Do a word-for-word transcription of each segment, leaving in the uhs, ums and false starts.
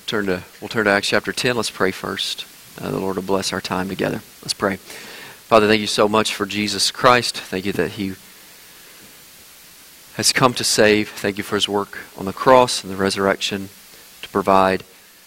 Turn to, we'll turn to Acts chapter ten. Let's pray first. Uh, the Lord will bless our time together. Let's pray. Father, thank you so much for Jesus Christ. Thank you that He has come to save. Thank you for His work on the cross and the resurrection to provide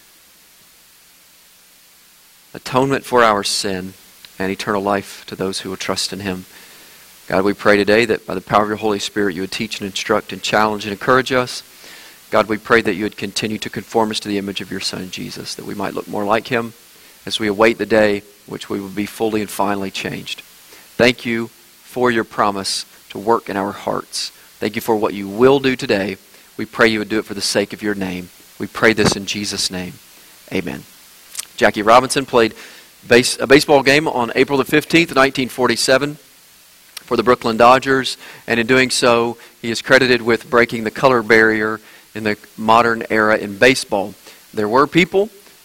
atonement for our sin and eternal life to those who will trust in Him. God, we pray today that by the power of your Holy Spirit you would teach and instruct and challenge and encourage us. God, we pray that you would continue to conform us to the image of your Son, Jesus, that we might look more like Him as we await the day which we will be fully and finally changed. Thank you for your promise to work in our hearts. Thank you for what you will do today. We pray you would do it for the sake of your name. We pray this in Jesus' name. Amen. Jackie Robinson played base, a baseball game on April the fifteenth, nineteen forty-seven for the Brooklyn Dodgers, and in doing so, he is credited with breaking the color barrier in the modern era in baseball. There were people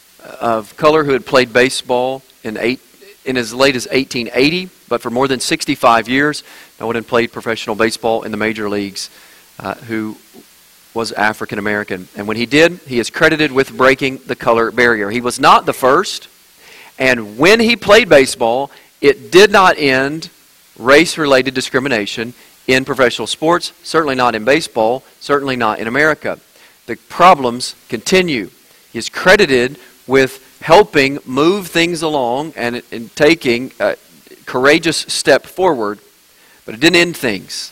of color who had played baseball in eight, in as late as eighteen eighty, but for more than sixty-five years, no one had played professional baseball in the major leagues uh, who was African American. And when he did, he is credited with breaking the color barrier. He was not the first, and when he played baseball, it did not end race-related discrimination in professional sports, certainly not in baseball, certainly not in America. The problems continue. He is credited with helping move things along and, and taking a courageous step forward, but it didn't end things.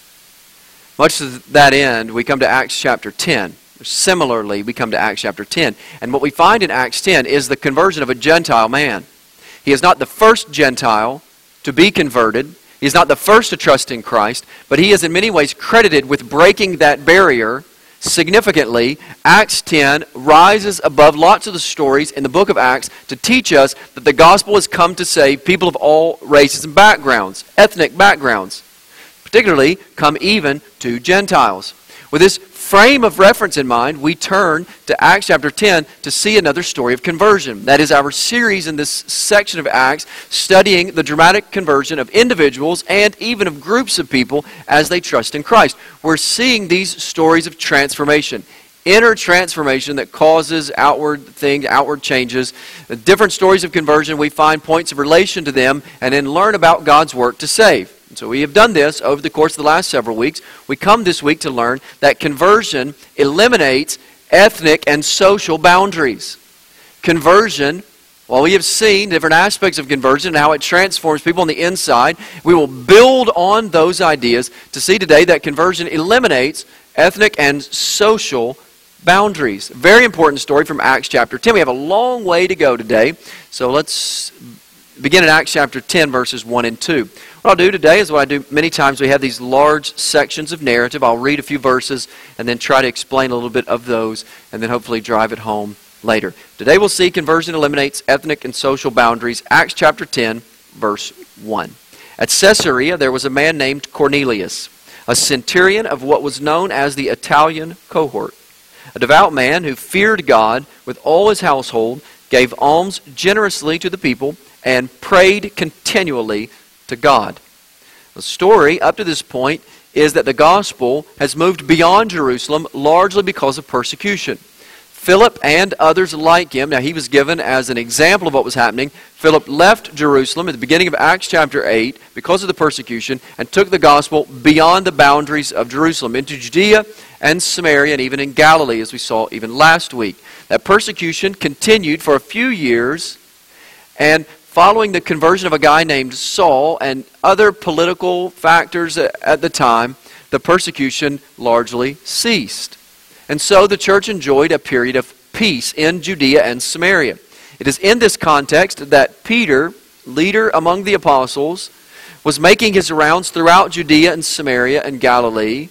Much to that end, we come to Acts chapter ten. Similarly, we come to Acts chapter ten. And what we find in Acts ten is the conversion of a Gentile man. He is not the first Gentile to be converted. He is not the first to trust in Christ, but he is in many ways credited with breaking that barrier significantly. Acts ten rises above lots of the stories in the book of Acts to teach us that the gospel has come to save people of all races and backgrounds, ethnic backgrounds, particularly come even to Gentiles. With this frame of reference in mind, we turn to Acts chapter ten to see another story of conversion. That is our series in this section of Acts, studying the dramatic conversion of individuals and even of groups of people as they trust in Christ. We're seeing these stories of transformation, inner transformation that causes outward things, outward changes. The different stories of conversion, we find points of relation to them and then learn about God's work to save. So we have done this over the course of the last several weeks. We come this week to learn that conversion eliminates ethnic and social boundaries. Conversion, while we have seen different aspects of conversion and how it transforms people on the inside, we will build on those ideas to see today that conversion eliminates ethnic and social boundaries. Very important story from Acts chapter ten. We have a long way to go today, so let's begin in Acts chapter ten, verses one and two. What I'll do today is what I do many times. We have these large sections of narrative. I'll read a few verses and then try to explain a little bit of those and then hopefully drive it home later. Today we'll see conversion eliminates ethnic and social boundaries. Acts chapter ten, verse one. At Caesarea there was a man named Cornelius, a centurion of what was known as the Italian cohort, a devout man who feared God with all his household, gave alms generously to the people, and prayed continually to God. The story up to this point is that the gospel has moved beyond Jerusalem largely because of persecution. Philip and others like him, now he was given as an example of what was happening. Philip left Jerusalem at the beginning of Acts chapter eight because of the persecution and took the gospel beyond the boundaries of Jerusalem into Judea and Samaria and even in Galilee, as we saw even last week. That persecution continued for a few years, and following the conversion of a guy named Saul and other political factors at the time, the persecution largely ceased. And so the church enjoyed a period of peace in Judea and Samaria. It is in this context that Peter, leader among the apostles, was making his rounds throughout Judea and Samaria and Galilee.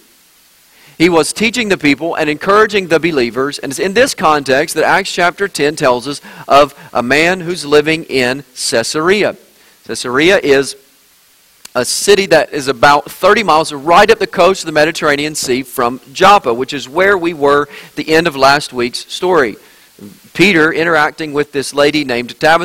He was teaching the people and encouraging the believers. And it's in this context that Acts chapter ten tells us of a man who's living in Caesarea. Caesarea is a city that is about thirty miles right up the coast of the Mediterranean Sea from Joppa, which is where we were at the end of last week's story. Peter interacting with this lady named Tabitha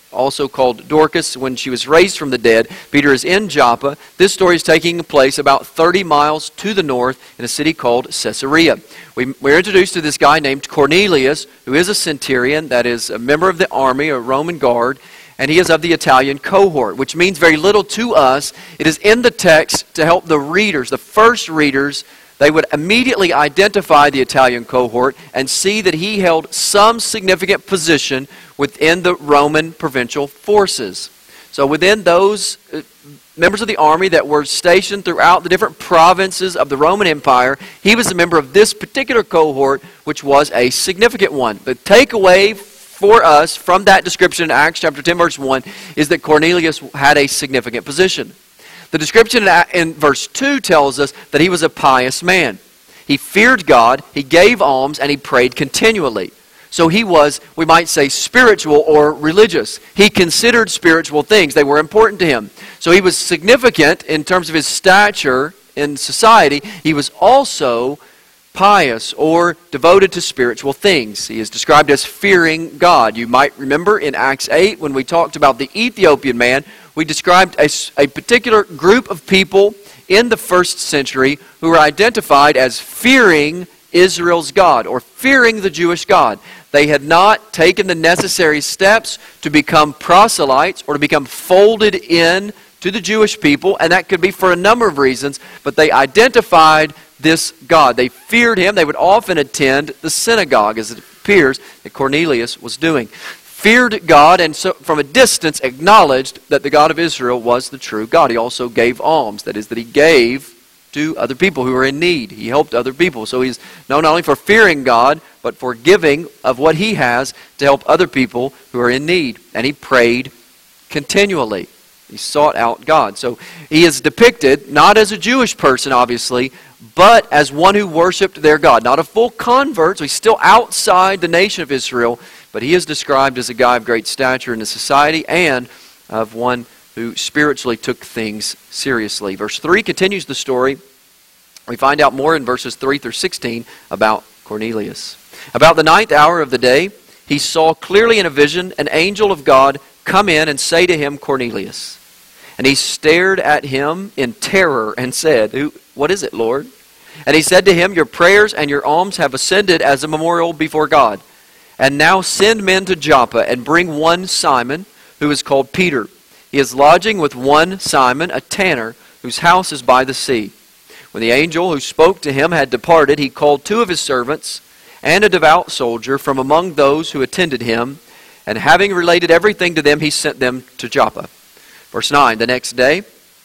also called Dorcas, when she was raised from the dead. Peter is in Joppa. This story is taking place about thirty miles to the north in a city called Caesarea. We, we're introduced to this guy named Cornelius, who is a centurion, that is a member of the army, a Roman guard, and he is of the Italian cohort, which means very little to us. It is in the text to help the readers, the first readers. They would immediately identify the Italian cohort and see that he held some significant position within the Roman provincial forces. So within those members of the army that were stationed throughout the different provinces of the Roman Empire, he was a member of this particular cohort, which was a significant one. The takeaway for us from that description in Acts chapter ten, verse one, is that Cornelius had a significant position. The description in verse two tells us that he was a pious man. He feared God, he gave alms, and he prayed continually. So he was, we might say, spiritual or religious. He considered spiritual things. They were important to him. So he was significant in terms of his stature in society. He was also pious or devoted to spiritual things. He is described as fearing God. You might remember in Acts eight when we talked about the Ethiopian man, we described a, a particular group of people in the first century who were identified as fearing Israel's God or fearing the Jewish God. They had not taken the necessary steps to become proselytes or to become folded in to the Jewish people, and that could be for a number of reasons, but they identified this God. They feared him. They would often attend the synagogue, as it appears that Cornelius was doing. Feared God, and so from a distance acknowledged that the God of Israel was the true God. He also gave alms, that is, that he gave to other people who were in need. He helped other people. So he's known not only for fearing God, but for giving of what he has to help other people who are in need. And he prayed continually. He sought out God. So he is depicted not as a Jewish person, obviously, but as one who worshipped their God. Not a full convert, so he's still outside the nation of Israel, but he is described as a guy of great stature in the society and of one who spiritually took things seriously. Verse three continues the story. We find out more in verses three through sixteen about Cornelius. About the ninth hour of the day, he saw clearly in a vision an angel of God come in and say to him, Cornelius. And he stared at him in terror and said, What is it, Lord? And he said to him, Your prayers and your alms have ascended as a memorial before God. And now send men to Joppa and bring one Simon, who is called Peter. He is lodging with one Simon, a tanner, whose house is by the sea. When the angel who spoke to him had departed, he called two of his servants and a devout soldier from among those who attended him, and having related everything to them, he sent them to Joppa. Verse nine, the next day,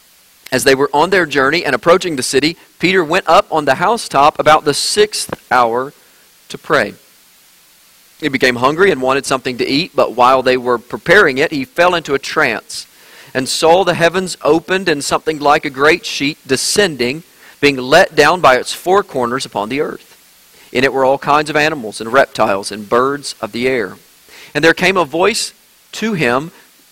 as they were on their journey and approaching the city, Peter went up on the housetop about the sixth hour to pray. He became hungry and wanted something to eat, but while they were preparing it, he fell into a trance and saw the heavens opened and something like a great sheet descending, being let down by its four corners upon the earth. In it were all kinds of animals and reptiles and birds of the air. And there came a voice to him,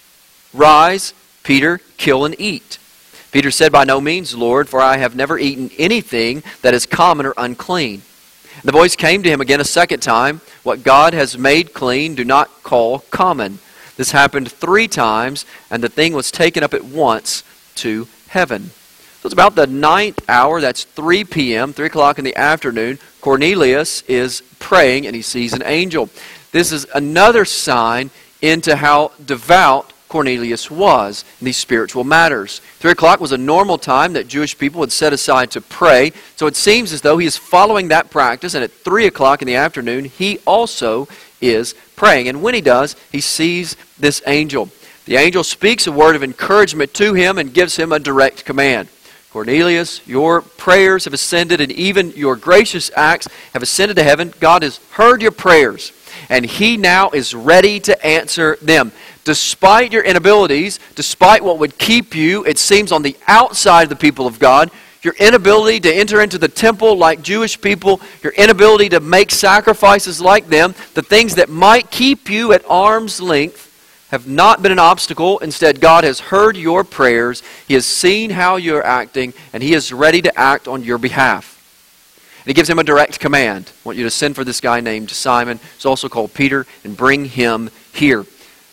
Rise, Peter, kill and eat. Peter said, By no means, Lord, for I have never eaten anything that is common or unclean. And the voice came to him again a second time, What God has made clean, do not call common. This happened three times, and the thing was taken up at once to heaven. So it's about the ninth hour, that's three p.m., three o'clock in the afternoon. Cornelius is praying, and he sees an angel. This is another sign into how devout Cornelius was in these spiritual matters. Three o'clock was a normal time that Jewish people had set aside to pray. So it seems as though he is following that practice, and at three o'clock in the afternoon, he also is praying. And when he does, he sees this angel. The angel speaks a word of encouragement to him and gives him a direct command. Cornelius, your prayers have ascended, and even your gracious acts have ascended to heaven. God has heard your prayers, and he now is ready to answer them. Despite your inabilities, despite what would keep you, it seems, on the outside of the people of God, your inability to enter into the temple like Jewish people, your inability to make sacrifices like them, the things that might keep you at arm's length have not been an obstacle. Instead, God has heard your prayers, He has seen how you're acting, and He is ready to act on your behalf. And He gives him a direct command. I want you to send for this guy named Simon, who's also called Peter, and bring him here.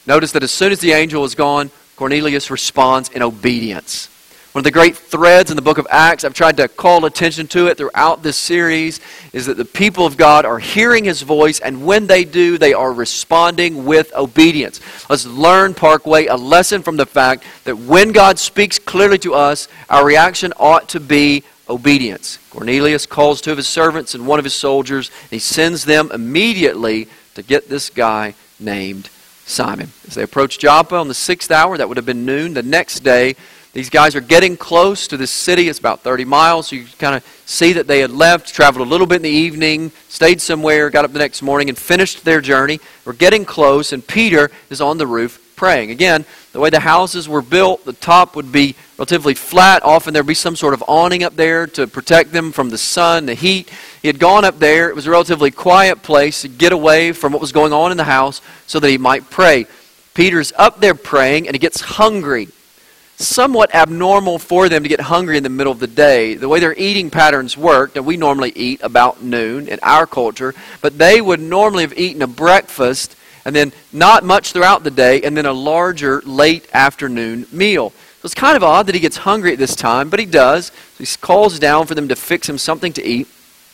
Notice that as soon as the angel is gone, Cornelius responds in obedience. One of the great threads in the book of Acts, I've tried to call attention to it throughout this series, is that the people of God are hearing His voice, and when they do, they are responding with obedience. Let's learn, Parkway, a lesson from the fact that when God speaks clearly to us, our reaction ought to be obedience. Cornelius calls two of his servants and one of his soldiers, and he sends them immediately to get this guy named Simon. As they approach Joppa on the sixth hour, that would have been noon, the next day, these guys are getting close to this city. It's about thirty miles. So you kind of see that they had left, traveled a little bit in the evening, stayed somewhere, got up the next morning, and finished their journey. We're getting close, and Peter is on the roof praying. Again, the way the houses were built, the top would be relatively flat. Often there'd be some sort of awning up there to protect them from the sun, the heat. He had gone up there. It was a relatively quiet place to get away from what was going on in the house so that he might pray. Peter's up there praying, and he gets hungry. Somewhat abnormal for them to get hungry in the middle of the day. The way their eating patterns worked, and we normally eat about noon in our culture, but they would normally have eaten a breakfast and then not much throughout the day, and then a larger late afternoon meal. So it's kind of odd that he gets hungry at this time, but he does. So he calls down for them to fix him something to eat.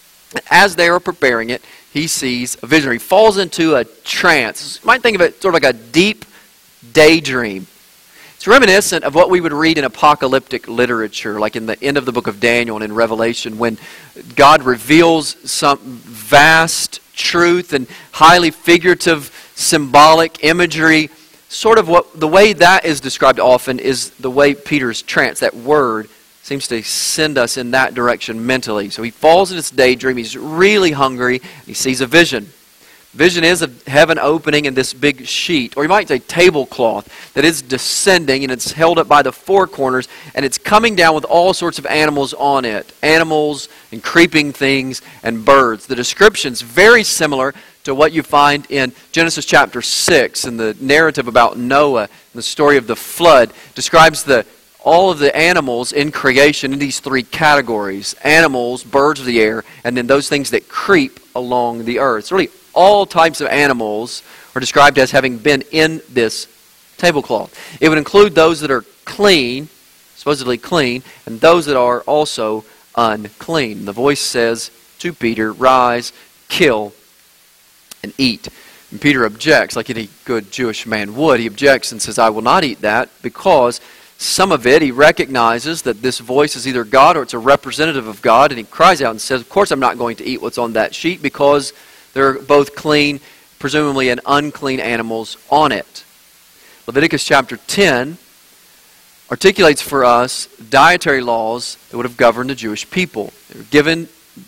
As they are preparing it, he sees a vision. He falls into a trance. You might think of it sort of like a deep daydream. It's reminiscent of what we would read in apocalyptic literature, like in the end of the book of Daniel and in Revelation, when God reveals some vast truth and highly figurative, symbolic imagery. Sort of what the way that is described often is the way Peter's trance, that word, seems to send us in that direction mentally. So he falls in his daydream. He's really hungry. He sees a vision. Vision is of heaven opening in this big sheet, or you might say tablecloth, that is descending, and it's held up by the four corners, and it's coming down with all sorts of animals on it. Animals and creeping things and birds. The description's very similar to what you find in Genesis chapter six, in the narrative about Noah, the story of the flood. Describes the all of the animals in creation in these three categories. Animals, birds of the air, and then those things that creep along the earth. It's really all types of animals are described as having been in this tablecloth. It would include those that are clean, supposedly clean, and those that are also unclean. The voice says to Peter, "Rise, kill, and eat." And Peter objects, like any good Jewish man would. He objects and says, "I will not eat that," because some of it, he recognizes that this voice is either God or it's a representative of God, and he cries out and says, "Of course I'm not going to eat what's on that sheet because they're both clean, presumably, and unclean animals on it." Leviticus chapter ten articulates for us dietary laws that would have governed the Jewish people. They were given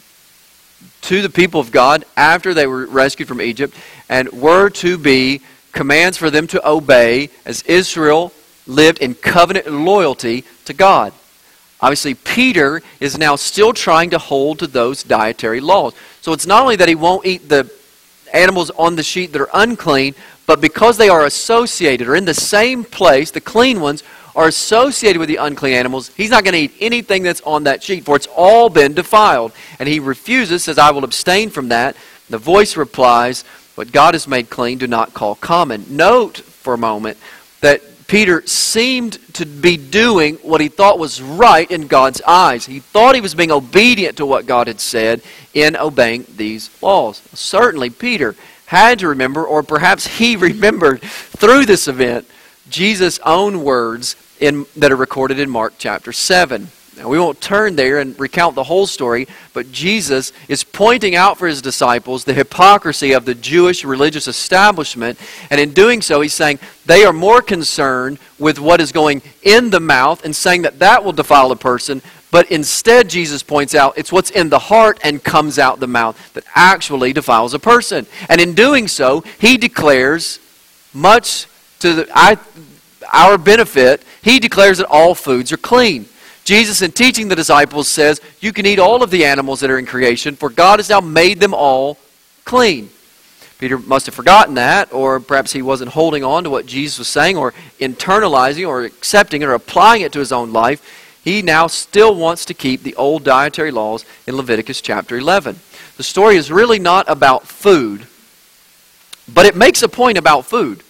to the people of God after they were rescued from Egypt, and were to be commands for them to obey as Israel lived in covenant loyalty to God. Obviously, Peter is now still trying to hold to those dietary laws. So it's not only that he won't eat the animals on the sheet that are unclean, but because they are associated or in the same place, the clean ones are associated with the unclean animals, he's not going to eat anything that's on that sheet, for it's all been defiled. And he refuses, says, "I will abstain from that." The voice replies, "What God has made clean, do not call common." Note for a moment that Peter seemed to be doing what he thought was right in God's eyes. He thought he was being obedient to what God had said in obeying these laws. Certainly Peter had to remember, or perhaps he remembered through this event, Jesus' own words in, that are recorded in Mark chapter seven. Now, we won't turn there and recount the whole story, but Jesus is pointing out for his disciples the hypocrisy of the Jewish religious establishment, and in doing so, he's saying they are more concerned with what is going in the mouth and saying that that will defile a person, but instead, Jesus points out, it's what's in the heart and comes out the mouth that actually defiles a person. And in doing so, he declares, much to the, I, our benefit, he declares that all foods are clean. Jesus, in teaching the disciples, says, you can eat all of the animals that are in creation, for God has now made them all clean. Peter must have forgotten that, or perhaps he wasn't holding on to what Jesus was saying, or internalizing, or accepting it, or applying it to his own life. He now still wants to keep the old dietary laws in Leviticus chapter eleven. The story is really not about food, but it makes a point about food.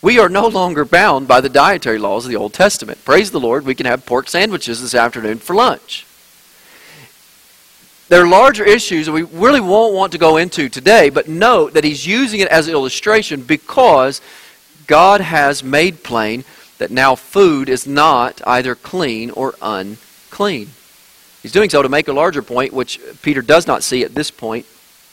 We are no longer bound by the dietary laws of the Old Testament. Praise the Lord, we can have pork sandwiches this afternoon for lunch. There are larger issues that we really won't want to go into today, but note that he's using it as an illustration because God has made plain that now food is not either clean or unclean. He's doing so to make a larger point, which Peter does not see at this point.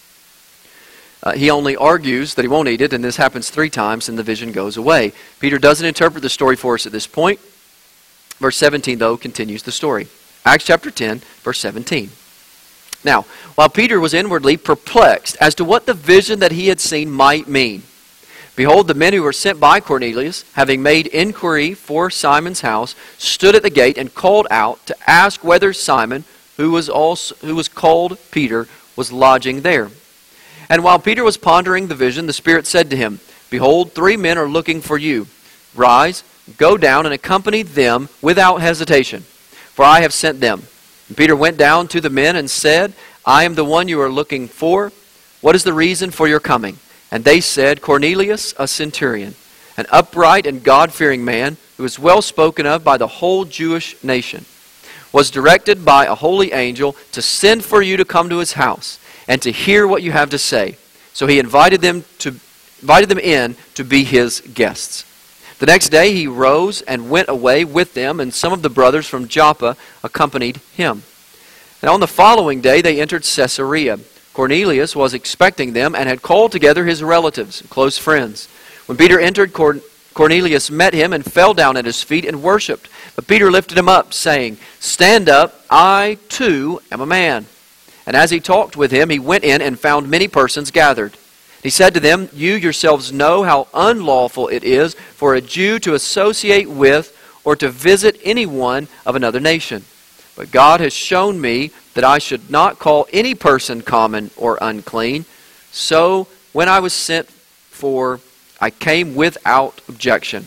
Uh, he only argues that he won't eat it, and this happens three times, and the vision goes away. Peter doesn't interpret the story for us at this point. Verse seventeen, though, continues the story. Acts chapter ten, verse seventeen. Now, while Peter was inwardly perplexed as to what the vision that he had seen might mean, behold, the men who were sent by Cornelius, having made inquiry for Simon's house, stood at the gate and called out to ask whether Simon, who was also who was called Peter, was lodging there. And while Peter was pondering the vision, the Spirit said to him, behold, three men are looking for you. Rise, go down, and accompany them without hesitation, for I have sent them. And Peter went down to the men and said, I am the one you are looking for. What is the reason for your coming? And they said, Cornelius, a centurion, an upright and God-fearing man, who is well spoken of by the whole Jewish nation, was directed by a holy angel to send for you to come to his house and to hear what you have to say. So he invited them to invited them in to be his guests. The next day he rose and went away with them, and some of the brothers from Joppa accompanied him. And on the following day they entered Caesarea. Cornelius was expecting them and had called together his relatives and close friends. When Peter entered, Cornelius met him and fell down at his feet and worshipped. But Peter lifted him up, saying, Stand up, I too am a man. And as he talked with him, he went in and found many persons gathered. He said to them, You yourselves know how unlawful it is for a Jew to associate with or to visit anyone of another nation. But God has shown me that I should not call any person common or unclean. So when I was sent for, I came without objection.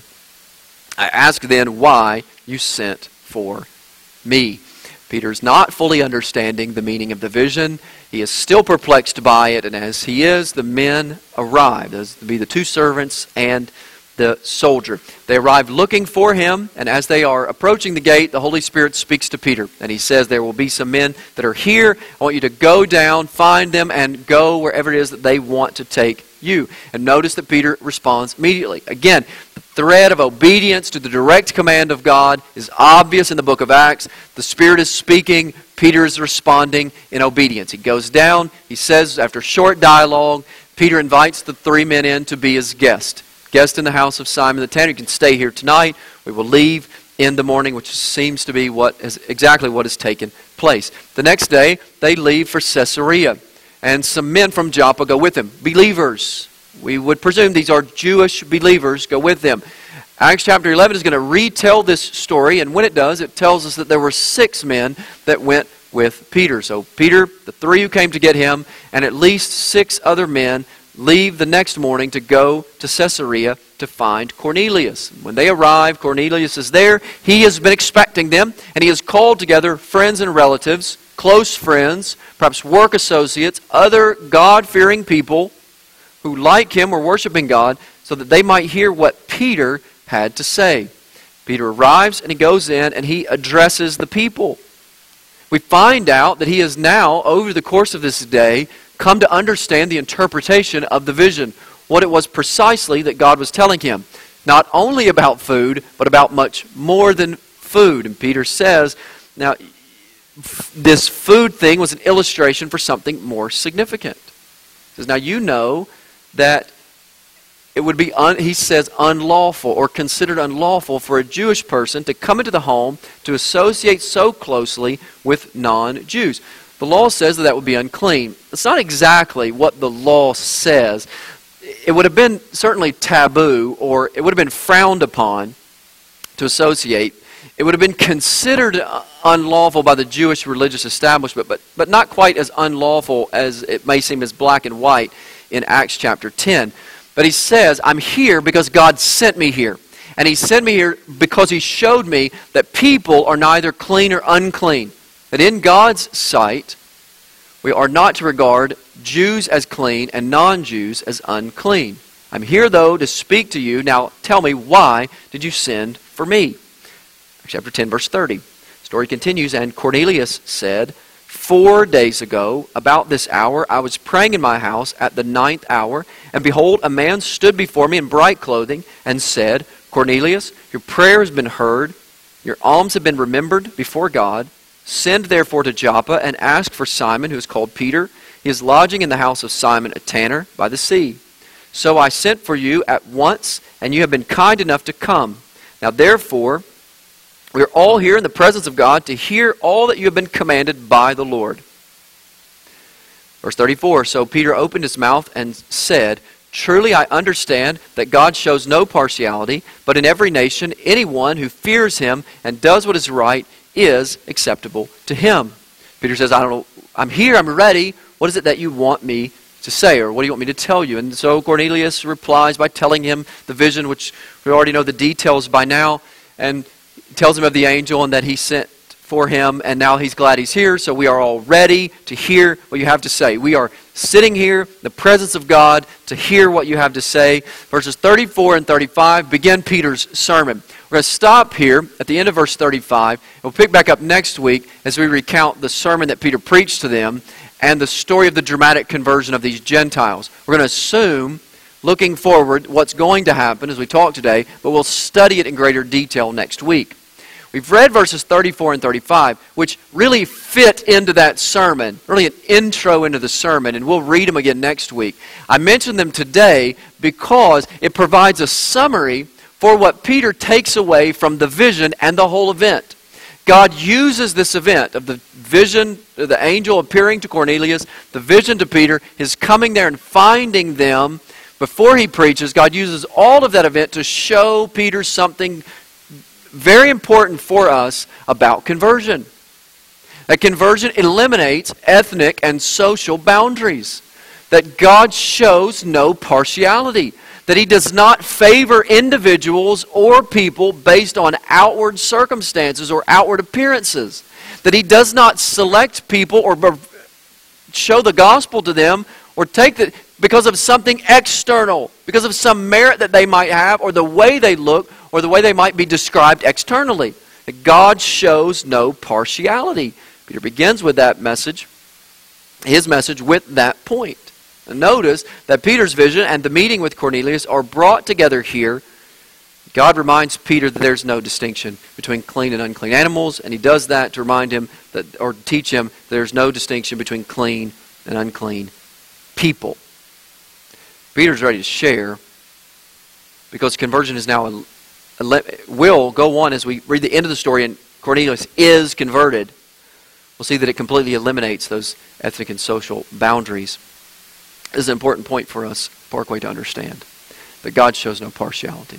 I asked then why you sent for me. Peter's not fully understanding the meaning of the vision. He is still perplexed by it, and as he is, the men arrive. Those would be the two servants and the soldier. They arrive looking for him, and as they are approaching the gate, the Holy Spirit speaks to Peter. And he says, there will be some men that are here. I want you to go down, find them, and go wherever it is that they want to take you. And notice that Peter responds immediately. Again, the thread of obedience to the direct command of God is obvious in the book of Acts. The Spirit is speaking. Peter is responding in obedience. He goes down. He says, after short dialogue, Peter invites the three men in to be his guest. Guest in the house of Simon the tanner. You can stay here tonight. We will leave in the morning, which seems to be what is exactly what has taken place. The next day, they leave for Caesarea. And some men from Joppa go with them. Believers. We would presume these are Jewish believers go with them. Acts chapter eleven is going to retell this story, and when it does, it tells us that there were six men that went with Peter. So Peter, the three who came to get him, and at least six other men leave the next morning to go to Caesarea to find Cornelius. When they arrive, Cornelius is there. He has been expecting them, and he has called together friends and relatives, close friends, perhaps work associates, other God-fearing people who, like him, were worshiping God, so that they might hear what Peter had to say. Peter arrives, and he goes in, and he addresses the people. We find out that he has now, over the course of this day, come to understand the interpretation of the vision, what it was precisely that God was telling him. Not only about food, but about much more than food. And Peter says, now, this food thing was an illustration for something more significant. He says, now you know that it would be, un, he says, unlawful or considered unlawful for a Jewish person to come into the home to associate so closely with non-Jews. The law says that that would be unclean. It's not exactly what the law says. It would have been certainly taboo, or it would have been frowned upon to associate. It would have been considered unlawful by the Jewish religious establishment, but, but not quite as unlawful as it may seem as black and white in Acts chapter ten. But he says, I'm here because God sent me here. And he sent me here because he showed me that people are neither clean or unclean. That in God's sight, we are not to regard Jews as clean and non-Jews as unclean. I'm here, though, to speak to you. Now tell me, why did you send for me? Chapter ten, verse thirty. The story continues, and Cornelius said, Four days ago, about this hour, I was praying in my house at the ninth hour, and behold, a man stood before me in bright clothing and said, Cornelius, your prayer has been heard, your alms have been remembered before God. Send therefore to Joppa and ask for Simon, who is called Peter. He is lodging in the house of Simon a tanner by the sea. So I sent for you at once, and you have been kind enough to come. Now therefore, we are all here in the presence of God to hear all that you have been commanded by the Lord. Verse thirty-four, so Peter opened his mouth and said, Truly I understand that God shows no partiality, but in every nation anyone who fears him and does what is right is acceptable to him. Peter says, I don't know, I'm here, I'm ready. What is it that you want me to say, or what do you want me to tell you? And so Cornelius replies by telling him the vision, which we already know the details by now, and tells him of the angel and that he sent for him, and now he's glad he's here, so we are all ready to hear what you have to say. We are sitting here in the presence of God to hear what you have to say. Verses thirty-four and thirty-five begin Peter's sermon. We're going to stop here at the end of verse thirty-five. We'll pick back up next week as we recount the sermon that Peter preached to them and the story of the dramatic conversion of these Gentiles. We're going to assume, looking forward, what's going to happen as we talk today, but we'll study it in greater detail next week. We've read verses thirty-four and thirty-five, which really fit into that sermon, really an intro into the sermon, and we'll read them again next week. I mention them today because it provides a summary for what Peter takes away from the vision and the whole event. God uses this event of the vision, the angel appearing to Cornelius, the vision to Peter, his coming there and finding them before he preaches. God uses all of that event to show Peter something very important for us about conversion. That conversion eliminates ethnic and social boundaries. That God shows no partiality. That He does not favor individuals or people based on outward circumstances or outward appearances. That He does not select people or show the gospel to them or take the because of something external, because of some merit that they might have, or the way they look, or the way they might be described externally. That God shows no partiality. Peter begins with that message, his message with that point. And notice that Peter's vision and the meeting with Cornelius are brought together here. God reminds Peter that there's no distinction between clean and unclean animals, and he does that to remind him, that, or teach him, that there's no distinction between clean and unclean people. Peter's ready to share because conversion is now a, a, will go on as we read the end of the story and Cornelius is converted. We'll see that it completely eliminates those ethnic and social boundaries. This is an important point for us, Parkway, to understand. That God shows no partiality.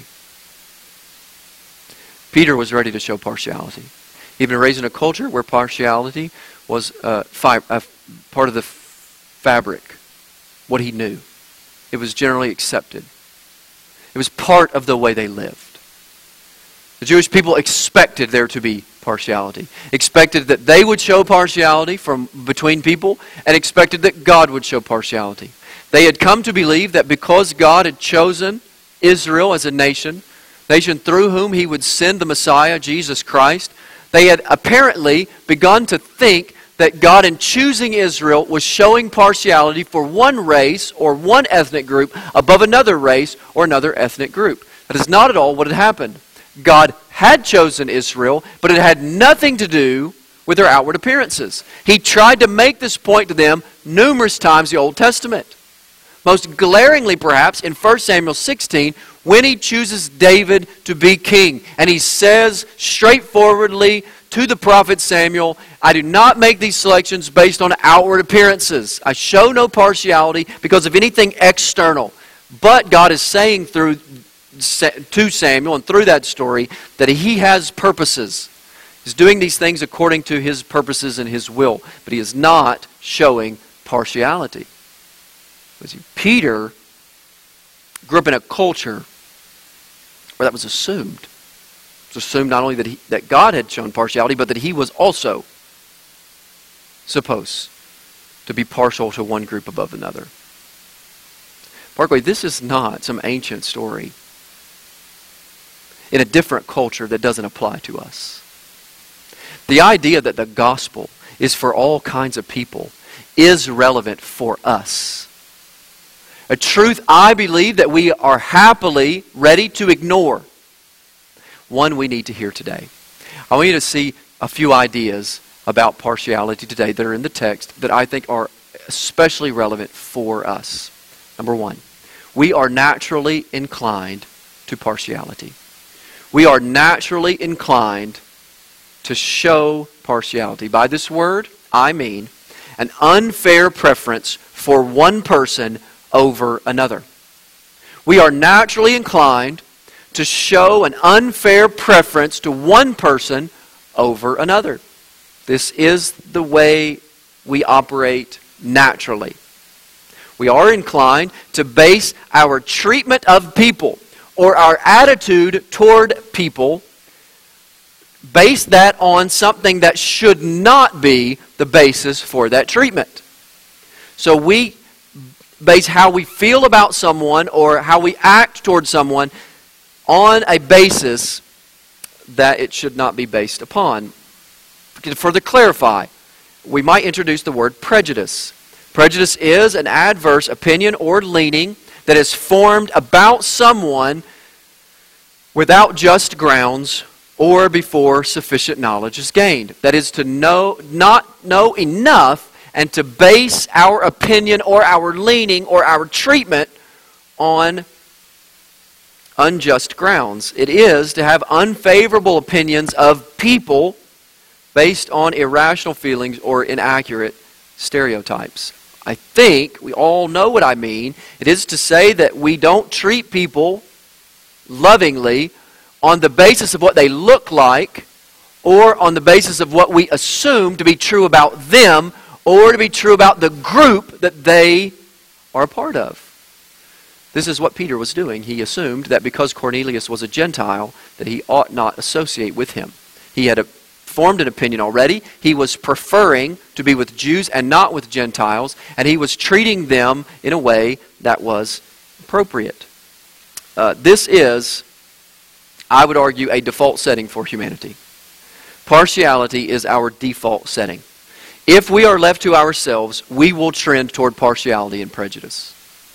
Peter was ready to show partiality. He'd been raised in a culture where partiality was uh, fi- uh, part of the f- fabric, what he knew. It was generally accepted. It was part of the way they lived. The Jewish people expected there to be partiality. Expected that they would show partiality from between people, and expected that God would show partiality. They had come to believe that because God had chosen Israel as a nation, nation through whom He would send the Messiah, Jesus Christ, they had apparently begun to think that God, in choosing Israel, was showing partiality for one race or one ethnic group above another race or another ethnic group. That is not at all what had happened. God had chosen Israel, but it had nothing to do with their outward appearances. He tried to make this point to them numerous times in the Old Testament. Most glaringly, perhaps, in First Samuel sixteen, when He chooses David to be king. And He says straightforwardly to the prophet Samuel, I do not make these selections based on outward appearances. I show no partiality because of anything external. But God is saying through to Samuel and through that story that He has purposes. He's doing these things according to His purposes and His will. But He is not showing partiality. See, Peter grew up in a culture where that was assumed. It was assumed not only that he, that God had shown partiality, but that he was also supposed to be partial to one group above another. Parkway, this is not some ancient story in a different culture that doesn't apply to us. The idea that the gospel is for all kinds of people is relevant for us. A truth I believe that we are happily ready to ignore. One we need to hear today. I want you to see a few ideas about partiality today that are in the text that I think are especially relevant for us. Number one, we are naturally inclined to partiality. We are naturally inclined to show partiality. By this word, I mean an unfair preference for one person over another. We are naturally inclined to show an unfair preference to one person over another. This is the way we operate naturally. We are inclined to base our treatment of people or our attitude toward people, base that on something that should not be the basis for that treatment. So we base how we feel about someone or how we act toward someone on a basis that it should not be based upon. To further clarify, we might introduce the word prejudice. Prejudice is an adverse opinion or leaning that is formed about someone without just grounds or before sufficient knowledge is gained. That is to know, not know enough and to base our opinion or our leaning or our treatment on unjust grounds. It is to have unfavorable opinions of people based on irrational feelings or inaccurate stereotypes. I think we all know what I mean. It is to say that we don't treat people lovingly on the basis of what they look like or on the basis of what we assume to be true about them or to be true about the group that they are a part of. This is what Peter was doing. He assumed that because Cornelius was a Gentile, that he ought not associate with him. He had a, formed an opinion already. He was preferring to be with Jews and not with Gentiles, and he was treating them in a way that was appropriate. Uh, this is, I would argue, a default setting for humanity. Partiality is our default setting. If we are left to ourselves, we will trend toward partiality and prejudice.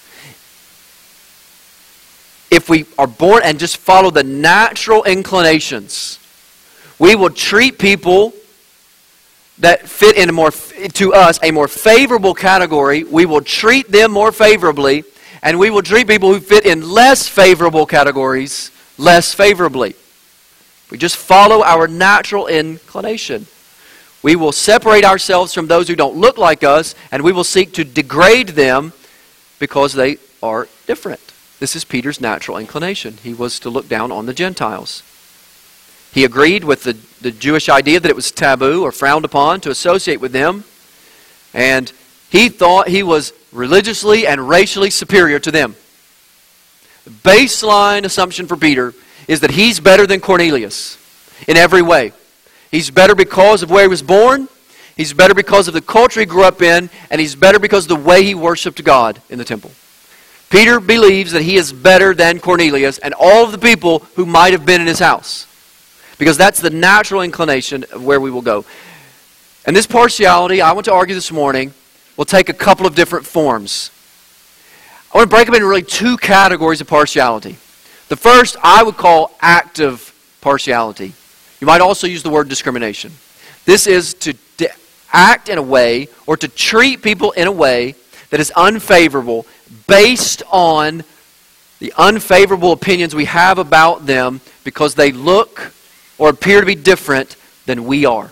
If we are born and just follow the natural inclinations, we will treat people that fit in a more, to us, a more favorable category. We will treat them more favorably, and we will treat people who fit in less favorable categories less favorably. We just follow our natural inclination. We will separate ourselves from those who don't look like us, and we will seek to degrade them because they are different. This is Peter's natural inclination. He was to look down on the Gentiles. He agreed with the, the Jewish idea that it was taboo or frowned upon to associate with them, and he thought he was religiously and racially superior to them. The baseline assumption for Peter is that he's better than Cornelius in every way. He's better because of where he was born, he's better because of the culture he grew up in, and he's better because of the way he worshiped God in the temple. Peter believes that he is better than Cornelius and all of the people who might have been in his house, because that's the natural inclination of where we will go. And this partiality, I want to argue this morning, will take a couple of different forms. I want to break them into really two categories of partiality. The first I would call active partiality. You might also use the word discrimination. This is to, to act in a way or to treat people in a way that is unfavorable based on the unfavorable opinions we have about them because they look or appear to be different than we are.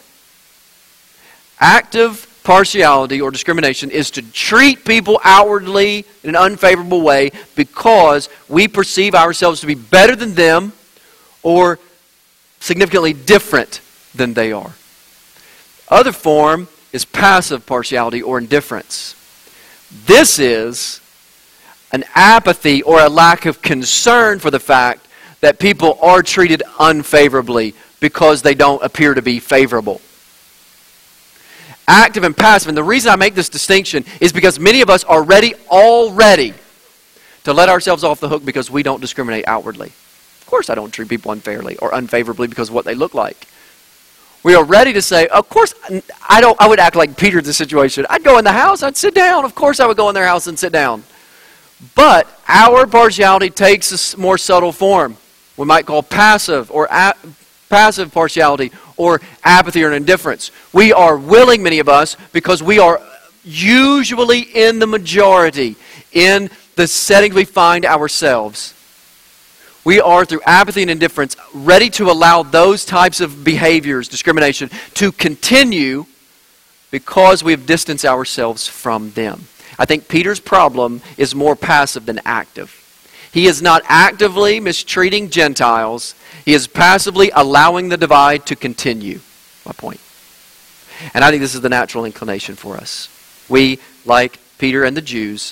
Active partiality or discrimination is to treat people outwardly in an unfavorable way because we perceive ourselves to be better than them or significantly different than they are. Other form is passive partiality or indifference. This is an apathy or a lack of concern for the fact that people are treated unfavorably because they don't appear to be favorable. Active and passive, and the reason I make this distinction is because many of us are ready already to let ourselves off the hook because we don't discriminate outwardly. Of course I don't treat people unfairly or unfavorably because of what they look like. We are ready to say, of course, I don't. I would act like Peter in this situation. I'd go in the house, I'd sit down. Of course I would go in their house and sit down. But our partiality takes a more subtle form. We might call passive or a- passive partiality or apathy or indifference. We are willing, many of us, because we are usually in the majority in the settings we find ourselves. We are, through apathy and indifference, ready to allow those types of behaviors, discrimination, to continue because we have distanced ourselves from them. I think Peter's problem is more passive than active. He is not actively mistreating Gentiles. He is passively allowing the divide to continue. My point. And I think this is the natural inclination for us. We, like Peter and the Jews,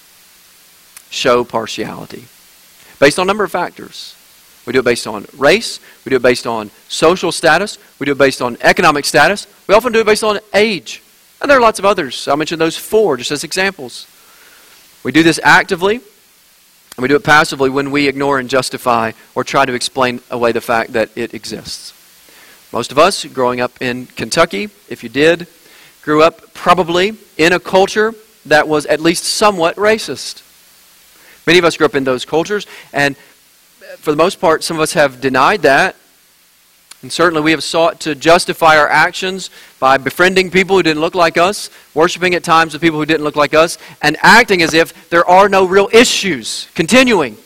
show partiality. Based on a number of factors. We do it based on race. We do it based on social status. We do it based on economic status. We often do it based on age. And there are lots of others. I'll mention those four just as examples. We do this actively, and we do it passively when we ignore and justify or try to explain away the fact that it exists. Most of us, growing up in Kentucky, if you did, grew up probably in a culture that was at least somewhat racist. Many of us grew up in those cultures, and for the most part, some of us have denied that. And certainly we have sought to justify our actions by befriending people who didn't look like us, worshiping at times with people who didn't look like us, and acting as if there are no real issues, continuing.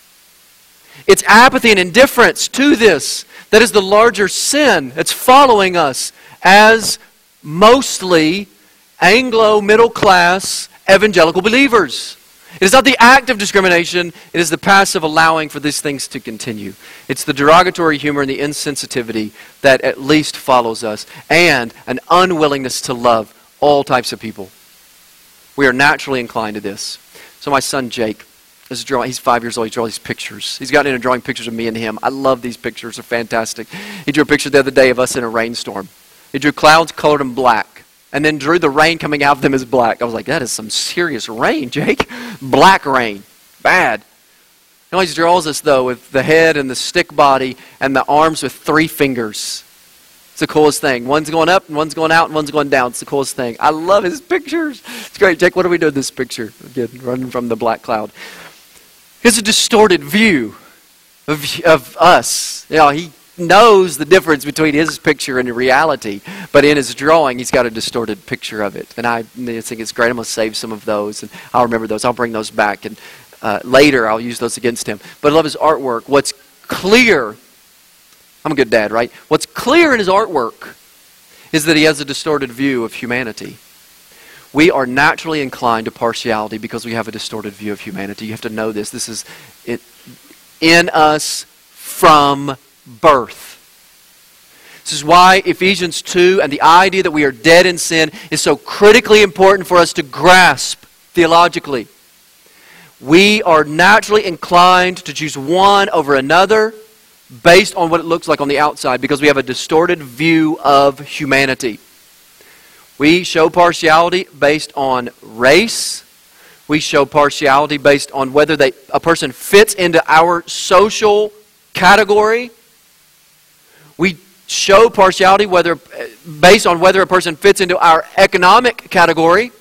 It's apathy and indifference to this that is the larger sin that's following us as mostly Anglo middle class evangelical believers. It is not the act of discrimination, it is the passive allowing for these things to continue. It's the derogatory humor and the insensitivity that at least follows us, and an unwillingness to love all types of people. We are naturally inclined to this. So my son Jake is drawing, he's five years old, he draws these pictures. He's gotten into drawing pictures of me and him. I love these pictures, they're fantastic. He drew a picture the other day of us in a rainstorm. He drew clouds colored in black. And then drew the rain coming out of them as black. I was like, that is some serious rain, Jake. Black rain. Bad. He always draws us, though, with the head and the stick body and the arms with three fingers. It's the coolest thing. One's going up, and one's going out, and one's going down. It's the coolest thing. I love his pictures. It's great. Jake, what do we do with this picture? Again, running from the black cloud. It's a distorted view of, of us. You know, he knows the difference between his picture and the reality, but in his drawing he's got a distorted picture of it, and I think it's great. I'm going to save some of those, and I'll remember those. I'll bring those back, and uh, later I'll use those against him. But I love his artwork. What's clear, I'm a good dad, right? What's clear in his artwork is that he has a distorted view of humanity. We are naturally inclined to partiality because we have a distorted view of humanity. You have to know this. This is it in us from birth. This is why Ephesians two and the idea that we are dead in sin is so critically important for us to grasp theologically. We are naturally inclined to choose one over another based on what it looks like on the outside because we have a distorted view of humanity. We show partiality based on race. We show partiality based on whether they, a person fits into our social category. We show partiality whether based on whether a person fits into our economic category.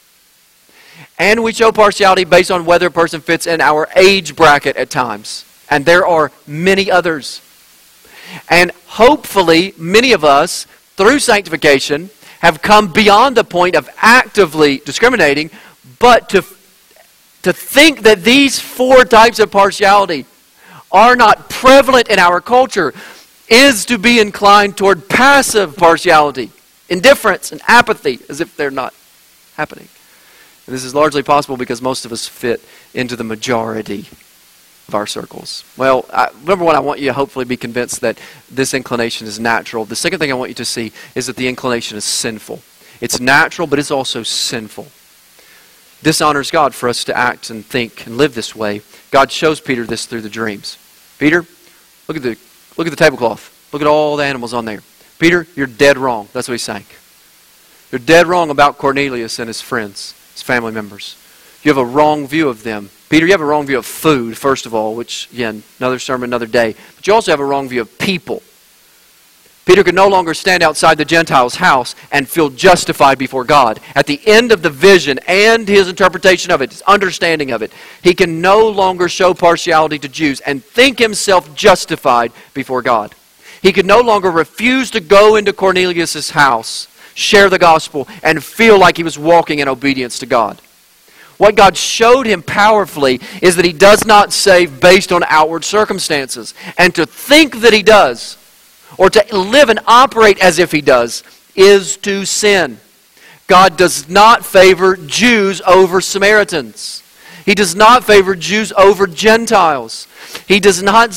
And we show partiality based on whether a person fits in our age bracket at times. And there are many others. And hopefully, many of us, through sanctification, have come beyond the point of actively discriminating, but to, to think that these four types of partiality are not prevalent in our culture is to be inclined toward passive partiality, indifference and apathy, as if they're not happening. And this is largely possible because most of us fit into the majority of our circles. Well, I, number one, I want you to hopefully be convinced that this inclination is natural. The second thing I want you to see is that the inclination is sinful. It's natural, but it's also sinful. Dishonors God for us to act and think and live this way. God shows Peter this through the dreams. Peter, look at the look at the tablecloth. Look at all the animals on there. Peter, you're dead wrong. That's what he's saying. You're dead wrong about Cornelius and his friends, his family members. You have a wrong view of them. Peter, you have a wrong view of food, first of all, which, again, another sermon, another day. But you also have a wrong view of people. Peter could no longer stand outside the Gentiles' house and feel justified before God. At the end of the vision and his interpretation of it, his understanding of it, he can no longer show partiality to Jews and think himself justified before God. He could no longer refuse to go into Cornelius' house, share the gospel, and feel like he was walking in obedience to God. What God showed him powerfully is that he does not save based on outward circumstances. And to think that he does, or to live and operate as if he does, is to sin. God does not favor Jews over Samaritans. He does not favor Jews over Gentiles. He does not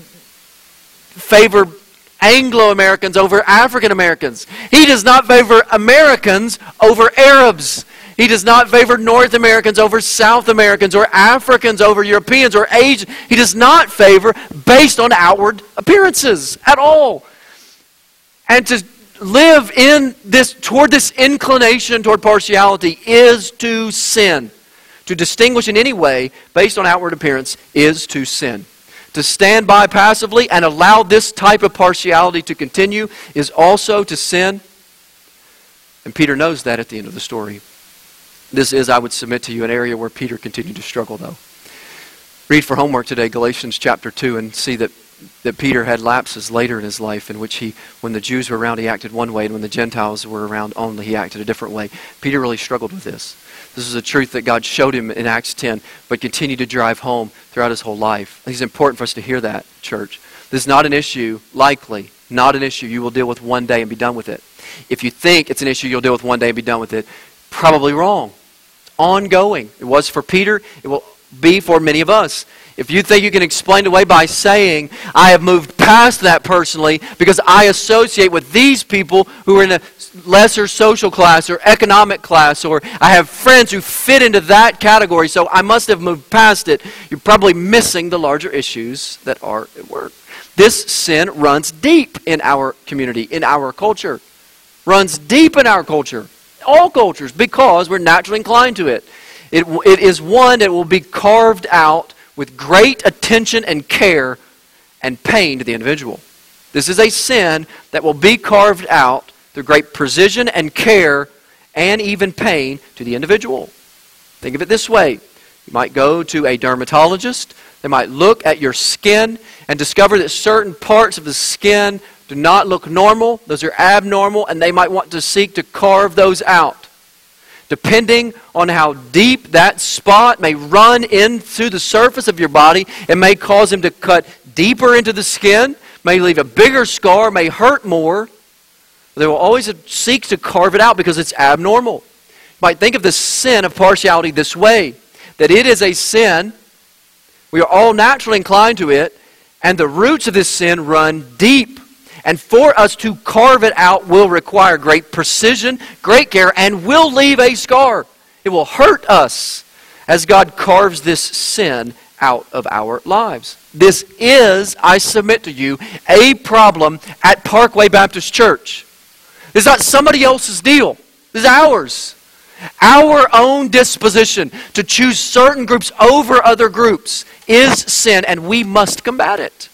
favor Anglo-Americans over African-Americans. He does not favor Americans over Arabs. He does not favor North Americans over South Americans or Africans over Europeans or Asians. He does not favor based on outward appearances at all. And to live in this, toward this inclination toward partiality is to sin. To distinguish in any way based on outward appearance is to sin. To stand by passively and allow this type of partiality to continue is also to sin. And Peter knows that at the end of the story. This is, I would submit to you, an area where Peter continued to struggle, though. Read for homework today Galatians chapter two and see that, that Peter had lapses later in his life in which he, when the Jews were around, he acted one way, and when the Gentiles were around only, he acted a different way. Peter really struggled with this. This is a truth that God showed him in Acts ten, but continued to drive home throughout his whole life. I think it's important for us to hear that, church. This is not an issue, likely, not an issue you will deal with one day and be done with it. If you think it's an issue you'll deal with one day and be done with it, probably wrong. It's ongoing. It was for Peter. It will be for many of us. If you think you can explain it away by saying, I have moved past that personally because I associate with these people who are in a lesser social class or economic class, or I have friends who fit into that category, so I must have moved past it, you're probably missing the larger issues that are at work. This sin runs deep in our community, in our culture. Runs deep in our culture. All cultures, because we're naturally inclined to it. It, it is one that will be carved out with great attention and care and pain to the individual. This is a sin that will be carved out through great precision and care and even pain to the individual. Think of it this way. You might go to a dermatologist. They might look at your skin and discover that certain parts of the skin do not look normal. Those are abnormal, and they might want to seek to carve those out. Depending on how deep that spot may run into the surface of your body, it may cause him to cut deeper into the skin, may leave a bigger scar, may hurt more. They will always seek to carve it out because it's abnormal. You might think of the sin of partiality this way, that it is a sin, we are all naturally inclined to it, and the roots of this sin run deep. And for us to carve it out will require great precision, great care, and will leave a scar. It will hurt us as God carves this sin out of our lives. This is, I submit to you, a problem at Parkway Baptist Church. This is not somebody else's deal. This is ours. Our own disposition to choose certain groups over other groups is sin, and we must combat it.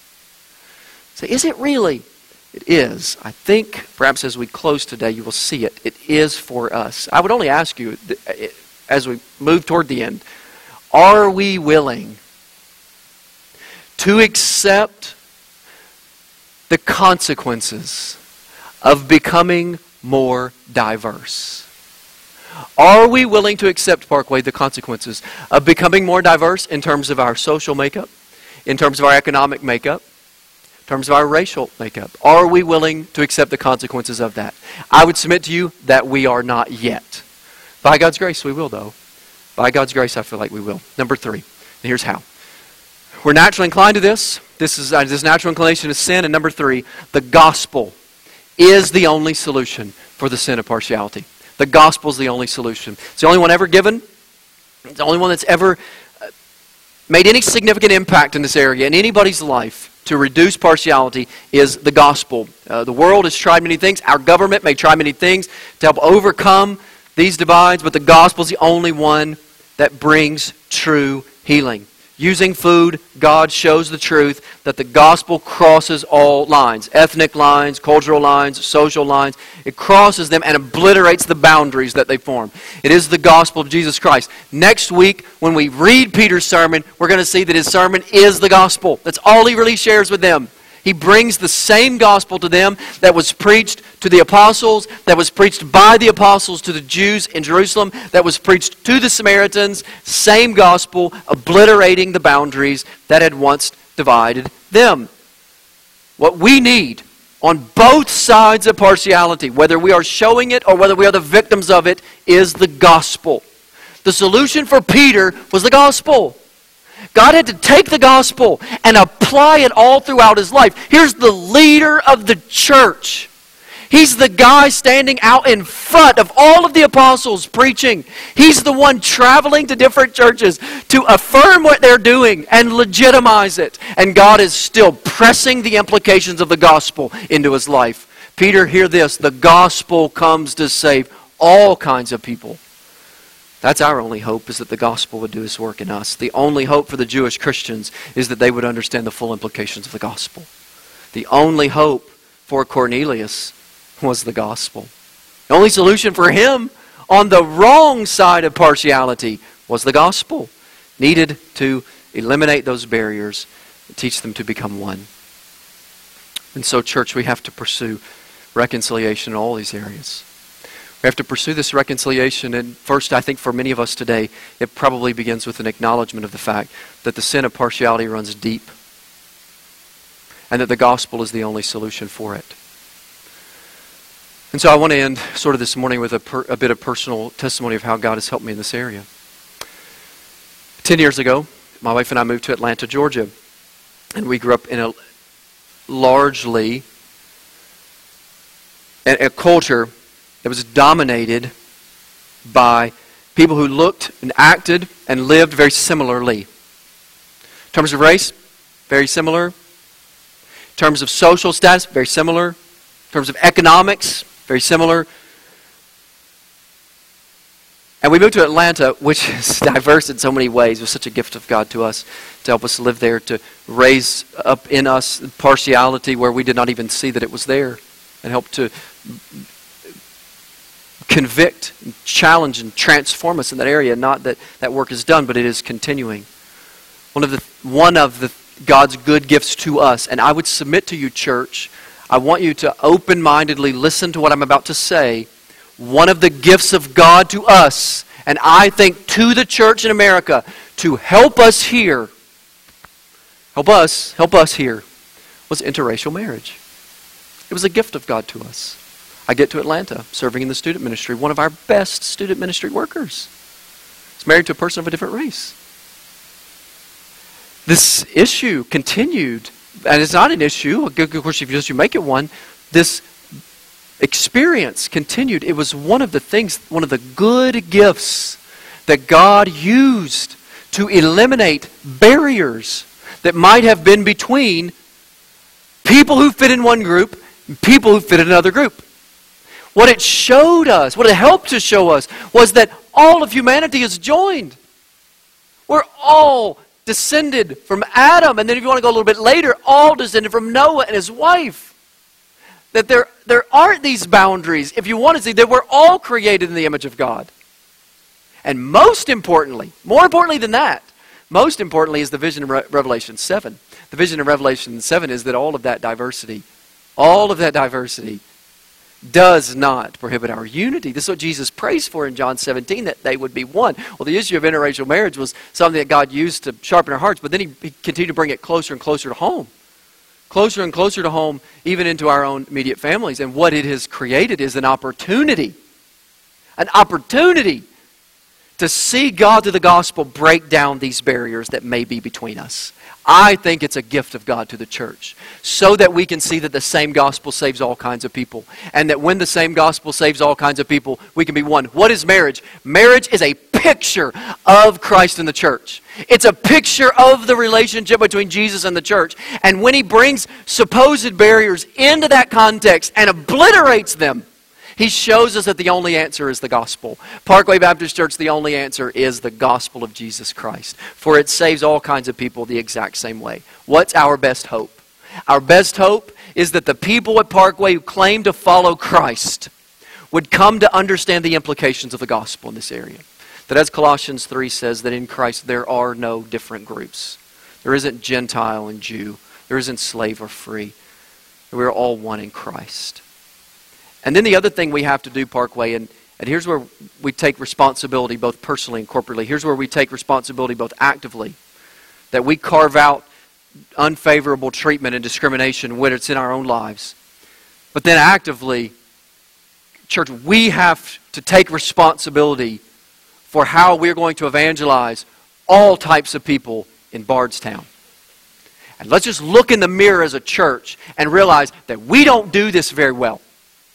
So is it really? It is. I think perhaps as we close today, you will see it. It is for us. I would only ask you, as we move toward the end, are we willing to accept the consequences of becoming more diverse? Are we willing to accept, Parkway, the consequences of becoming more diverse in terms of our social makeup, in terms of our economic makeup, in terms of our racial makeup? Are we willing to accept the consequences of that? I would submit to you that we are not yet. By God's grace, we will, though. By God's grace, I feel like we will. Number three, and here's how. We're naturally inclined to this. This is uh, this natural inclination is sin. And number three, the gospel is the only solution for the sin of partiality. The gospel is the only solution. It's the only one ever given. It's the only one that's ever made any significant impact in this area in anybody's life to reduce partiality is the gospel. Uh, the world has tried many things. Our government may try many things to help overcome these divides, but the gospel is the only one that brings true healing. Using food, God shows the truth that the gospel crosses all lines. Ethnic lines, cultural lines, social lines. It crosses them and obliterates the boundaries that they form. It is the gospel of Jesus Christ. Next week, when we read Peter's sermon, we're going to see that his sermon is the gospel. That's all he really shares with them. He brings the same gospel to them that was preached to the apostles, that was preached by the apostles to the Jews in Jerusalem, that was preached to the Samaritans. Same gospel, obliterating the boundaries that had once divided them. What we need on both sides of partiality, whether we are showing it or whether we are the victims of it, is the gospel. The solution for Peter was the gospel. God had to take the gospel and apply it all throughout his life. Here's the leader of the church. He's the guy standing out in front of all of the apostles preaching. He's the one traveling to different churches to affirm what they're doing and legitimize it. And God is still pressing the implications of the gospel into his life. Peter, hear this. The gospel comes to save all kinds of people. That's our only hope, is that the gospel would do its work in us. The only hope for the Jewish Christians is that they would understand the full implications of the gospel. The only hope for Cornelius was the gospel. The only solution for him on the wrong side of partiality was the gospel. Needed to eliminate those barriers and teach them to become one. And so, church, we have to pursue reconciliation in all these areas. We have to pursue this reconciliation, and first, I think for many of us today, it probably begins with an acknowledgement of the fact that the sin of partiality runs deep, and that the gospel is the only solution for it. And so I want to end sort of this morning with a, per, a bit of personal testimony of how God has helped me in this area. Ten years ago, my wife and I moved to Atlanta, Georgia, and we grew up in a largely a, a culture that was dominated by people who looked and acted and lived very similarly. In terms of race, very similar. In terms of social status, very similar. In terms of economics, very similar. And we moved to Atlanta, which is diverse in so many ways. It was such a gift of God to us to help us live there, to raise up in us partiality where we did not even see that it was there, and help to convict, and challenge, and transform us in that area. Not that that work is done, but it is continuing. One of the one of the God's good gifts to us, and I would submit to you, church, I want you to open-mindedly listen to what I'm about to say. One of the gifts of God to us, and I think to the church in America, to help us here, help us, help us here, was interracial marriage. It was a gift of God to us. I get to Atlanta, serving in the student ministry. One of our best student ministry workers is married to a person of a different race. This issue continued, and it's not an issue. Of course, if you just you make it one, this experience continued. It was one of the things, one of the good gifts that God used to eliminate barriers that might have been between people who fit in one group and people who fit in another group. What it showed us, what it helped to show us, was that all of humanity is joined. We're all descended from Adam, and then if you want to go a little bit later, all descended from Noah and his wife. That there, there aren't these boundaries. If you want to see, that we're all created in the image of God. And most importantly, more importantly than that, most importantly is the vision of Re- Revelation seven. The vision of Revelation seven is that all of that diversity, all of that diversity does not prohibit our unity. This is what Jesus prays for in John seventeen, that they would be one. Well, the issue of interracial marriage was something that God used to sharpen our hearts, but then he, he continued to bring it closer and closer to home. Closer and closer to home, even into our own immediate families. And what it has created is an opportunity. An opportunity to see God through the gospel break down these barriers that may be between us. I think it's a gift of God to the church, so that we can see that the same gospel saves all kinds of people. And that when the same gospel saves all kinds of people, we can be one. What is marriage? Marriage is a picture of Christ and the church. It's a picture of the relationship between Jesus and the church. And when he brings supposed barriers into that context and obliterates them, He shows us that the only answer is the gospel. Parkway Baptist Church, the only answer is the gospel of Jesus Christ. For it saves all kinds of people the exact same way. What's our best hope? Our best hope is that the people at Parkway who claim to follow Christ would come to understand the implications of the gospel in this area. That as Colossians three says, that in Christ there are no different groups. There isn't Gentile and Jew. There isn't slave or free. We're all one in Christ. And then the other thing we have to do, Parkway, and, and here's where we take responsibility both personally and corporately. Here's where we take responsibility both actively. That we carve out unfavorable treatment and discrimination when it's in our own lives. But then actively, church, we have to take responsibility for how we're going to evangelize all types of people in Bardstown. And let's just look in the mirror as a church and realize that we don't do this very well.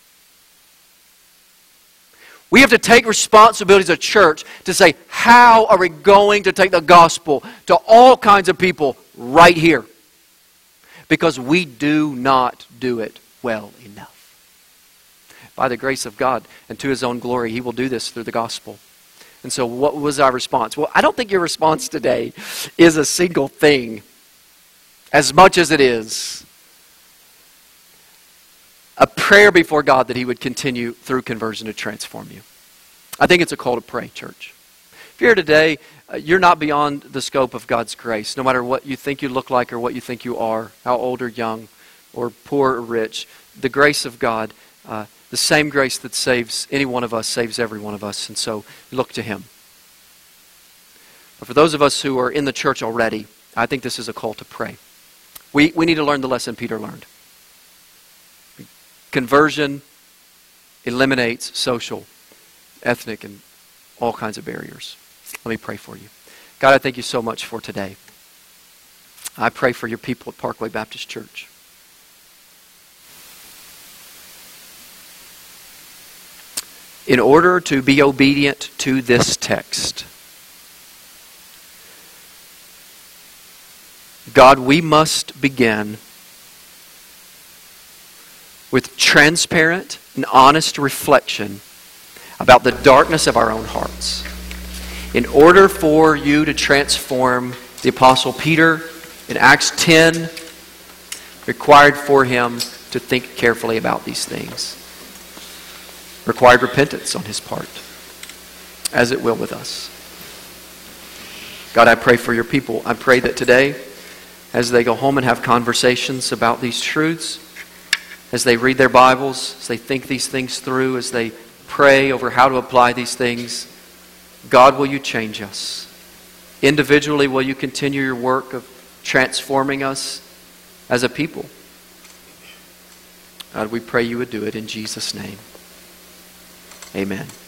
We have to take responsibility as a church to say, how are we going to take the gospel to all kinds of people right here? Because we do not do it well enough. By the grace of God and to His own glory, He will do this through the gospel. And so what was our response? Well, I don't think your response today is a single thing, as much as it is a prayer before God that He would continue through conversion to transform you. I think it's a call to pray, church. If you're here today, uh, you're not beyond the scope of God's grace, no matter what you think you look like or what you think you are, how old or young, or poor or rich. The grace of God, uh, the same grace that saves any one of us, saves every one of us. And so look to Him. But for those of us who are in the church already, I think this is a call to pray. We, we need to learn the lesson Peter learned. Conversion eliminates social, ethnic, and all kinds of barriers. Let me pray for you. God, I thank you so much for today. I pray for your people at Parkway Baptist Church. In order to be obedient to this text, God, we must begin with transparent and honest reflection about the darkness of our own hearts. In order for you to transform, the Apostle Peter in Acts ten required for him to think carefully about these things. Required repentance on his part, as it will with us. God, I pray for your people. I pray that today, as they go home and have conversations about these truths, as they read their Bibles, as they think these things through, as they pray over how to apply these things, God, will you change us? Individually, will you continue your work of transforming us as a people? God, we pray you would do it in Jesus' name. Amen.